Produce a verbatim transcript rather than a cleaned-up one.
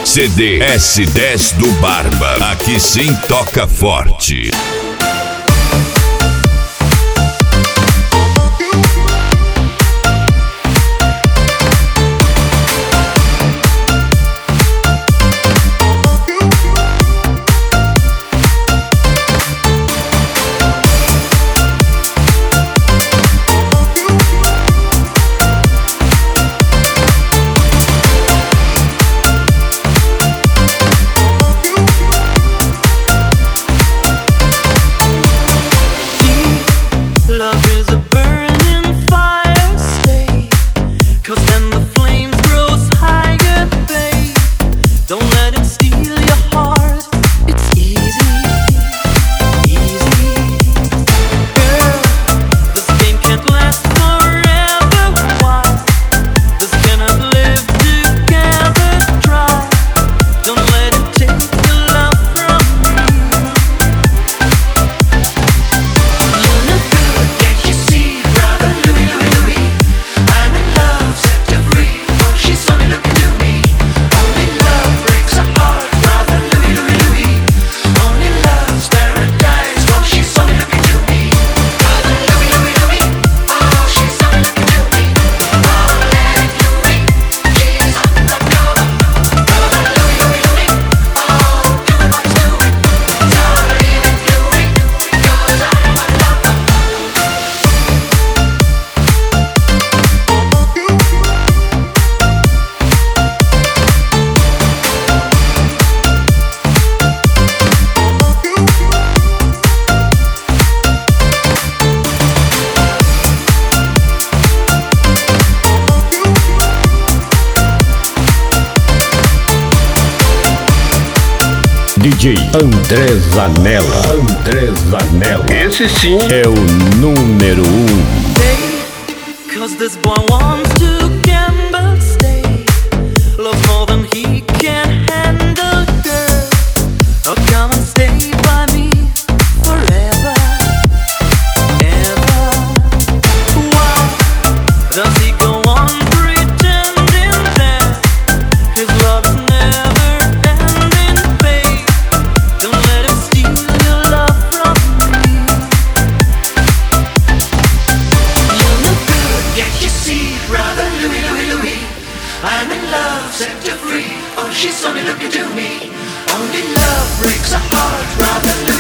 C D S dez do Barba. Aqui sim toca forte. D J André Zanella. André Zanella. Esse sim é o número um. Hey, cause this boy wants to gamble, stay. Love more than he can handle, girl. Oh, come and stay by me forever, ever. Why does he go on pretending that his love is never ending, babe? Don't let him steal your love from me. You look good, can't you see, brother Louie, Louie, Louie? I'm in love, set her free. Oh, she's only looking to me. Only love breaks a heart, brother Louie.